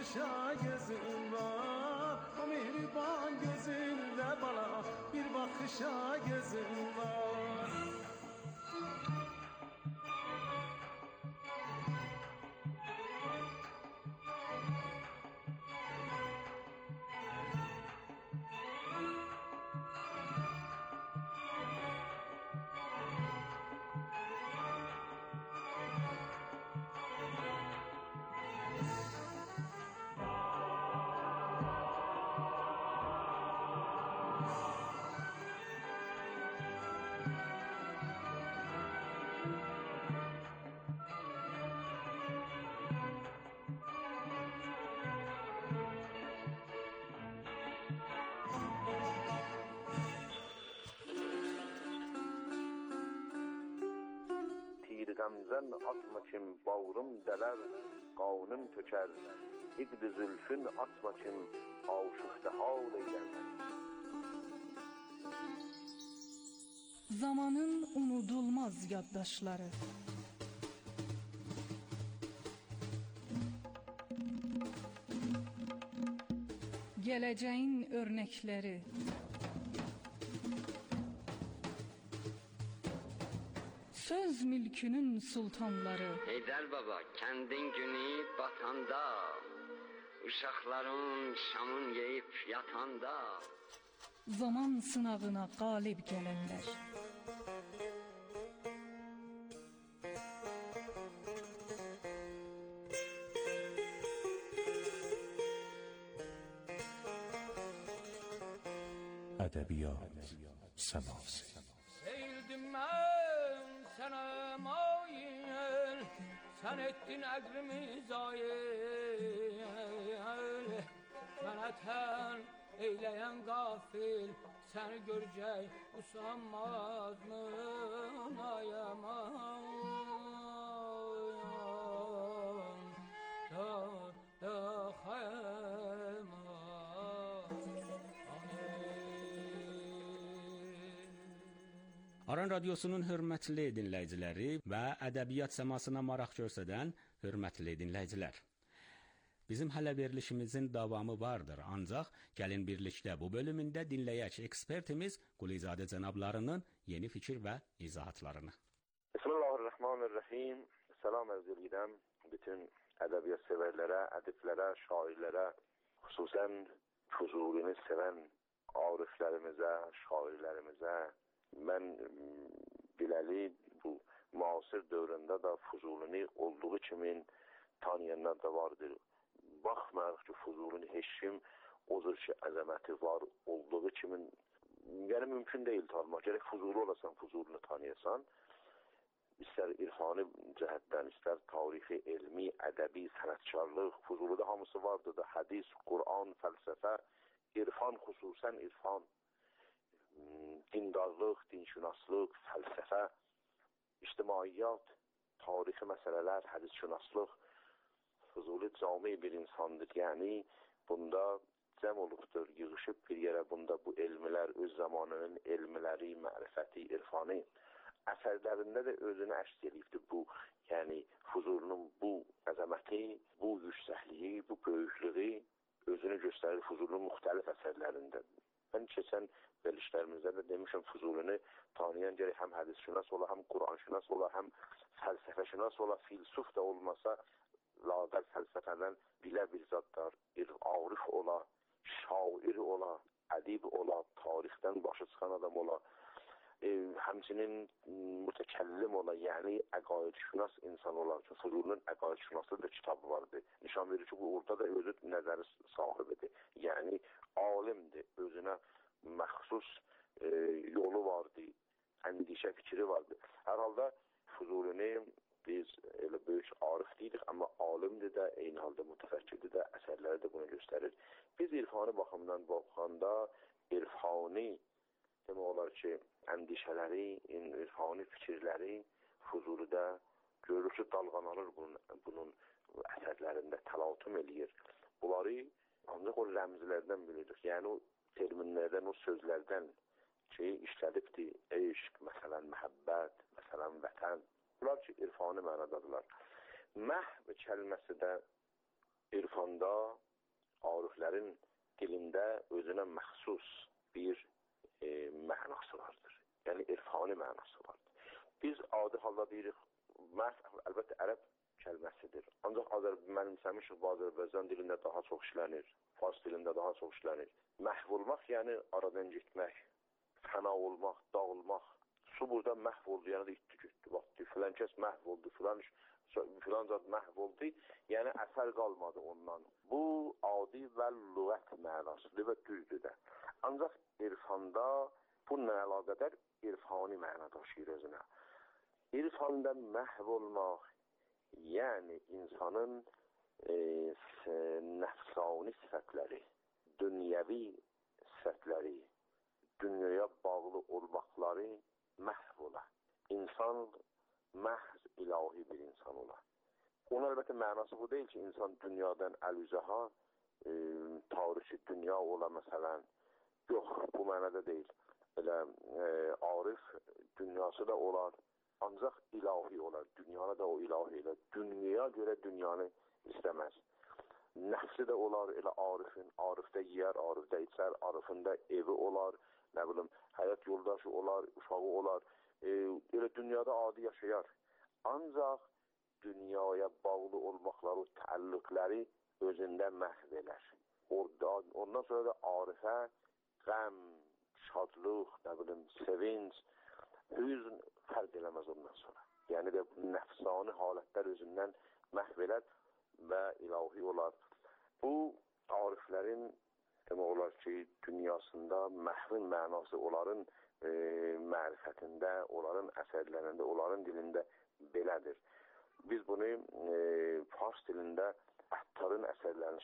bakışa gözün var, o mehriban gözünle bana bir bakışa gözün var. Gamzen atma kim bağrım deler, qanun töker. İqd zülfün atma kim aşıqda hal eyler. Zamanın unudulmaz yaddaşları. Geleceğin örnekleri. Söz mülkünün sultanları. Heydər baba, kəndin günü batanda, uşaqların şamın yeyib yatanda, Zaman sınavına qalib gələnlər. Ədəbiyyat səması. Seyildim mən sənə mayil, sən etdin əqlimi zayil. Mənə tən eyləyən qafil, səni görəcək usanmaz mı ayaman? Aran Radiosunun hörmətli dinləyiciləri və ədəbiyyat səmasına maraq göstərən hörmətli dinləyicilər. Bizim hələ verilişimizin davamı vardır, ancaq gəlin birlikdə bu bölümündə dinləyək ekspertimiz Qulizadə cənablarının yeni fikir və izahatlarını. Bismillahirrahmanirrahim. Salam arz edirəm bütün ədəbiyyat sevərlərə, ədiblərə, şairlərə, xüsusən Fuzulini sevən ariflərimizə, şairlərimizə. Mən biləli bu müasir dövründə də Fuzulini olduğu kimi tanıyanlar da vardır. Baxmayaraq ki, Fuzulini heç kim o cür ki, əzəməti var olduğu kimi, yəni mümkün deyil tanımaq. Gərək Fuzuli olasan, Fuzulini tanıyasan. İstər irfani cəhətdən, istər tarixi, elmi, ədəbi, sənətkarlıq, Fuzulidə hamısı vardır da, hədis, Qur'an, fəlsəfə, irfan, xüsusən irfan, dindarlıq, dinşünaslıq, fəlsəfə, ictimaiyyat, tarixi məsələlər, hədisşünaslıq. Fuzuli cami bir insandır, yəni bunda cəm olubdur, yığışıb bir yerə, bunda bu elmlər, öz zamanının elmləri, mərifəti, irfanı. Əsərlərində də özünü əks edibdir bu, yəni Fuzulinin bu əzəməti, bu yüksəkliyi, bu böyüklüyü özünü göstərir Fuzulinin müxtəlif əsərlərində. Mən keçən verilişlərimizdə də demişəm, Fuzulini tanıyan gərək həm hədisşünas ola, həm Qur'anşünas ola, həm fəlsəfəşünas ola, filsuf da olmasa, laqəl fəlsəfədən bilə bir zadlar, arif ola, şair ola, ədib ola, tarixdən başı çıxan adam ola, həmçinin mütəkəllim ola, yəni əqaidşünas insan olar ki, Fuzulinin əqaidşünaslı da kitabı vardı. Nişan verir ki, bu orada da özü nəzəri sahibidir. Yəni alimdir, özünə məxsus yolu vardı, əndişə fikri vardı. Hər halda Fuzulini biz elə böyük arif deyirik, amma alimdir də, eyni halda mütəfəkkirdir də, əsərləri də bunu göstərir. Biz irfani baxımdan baxanda, irfani demək olar ki, əndişələri, irfani fikirləri Fuzulidə görür ki, dalğanalır bunun əsərlərində, təlatüm eləyir. Bunları ancaq o rəmzlərdən bilirik, yəni o terminlərdən, o sözlərdən ki, işlədibdir, eşq, məsələn, məhəbbət, məsələn, vətən. Bunlar ki, irfani mənadadırlar. Məhv kəlməsi də İrfanda ariflərin dilində özünə məxsus bir mənası vardır. Yəni irfani mənası vardır. Biz adi halda deyirik, məhv əlbəttə ərəb kəlməsidir. Ancaq mənimsəmişik bu Azərbaycan dilində daha çox işlənir, fars dilində daha çox işlənir. Məhv olmaq yəni aradan getmək, fəna olmaq, dağılmaq. Su burada məhv oldu, yəni də itdi getdi, batdı. Filan kəs məhv oldu, filan zat məhv oldu, yəni əsər qalmadı ondan. Bu adi və lüğət mənasıdır və düzdür də. Ancaq irfanda bu nə əlaqədər irfani məna daşıyır özünə. İrfanda məhv olmaq, yəni insanın nəfsani sifətləri, dünyəvi sifətləri, dünyaya bağlı olmaqları məhv ola. İnsan məhz ilahi bir insan ola. Onun əlbəttə mənası bu deyil ki, insan dünyadan əl-üzəha tarixi dünya ola məsələn. Yox, bu mənada deyil. Elə arif dünyası da olar, ancaq ilahi olar. Dünyada da o ilahi ilə. Dünyaya görə dünyanı istəməz. Nəfsi də olar elə arifin. Arifdə yiyər, arifdə içər, arifində evi olar, nə bilim, həyat yoldaşı olar, uşağı olar. Elə dünyada adi yaşayar. Ancaq dünyaya bağlı olmaqları, təəllüqləri özündə məhv elər. Ondan sonra da arifə qəm, şadlıq, nə bilim, sevinç, hüzn fərq eləməz ondan sonra. Yəni də nəfsani halətlər özündən məhv elər və ilahi olar. Bu, ariflərin demək olar ki, dünyasında məhvin mənası onların mərifətində, onların əsərlərində, onların dilində belədir. Biz bunu fars dilində Əttarın əsərlərini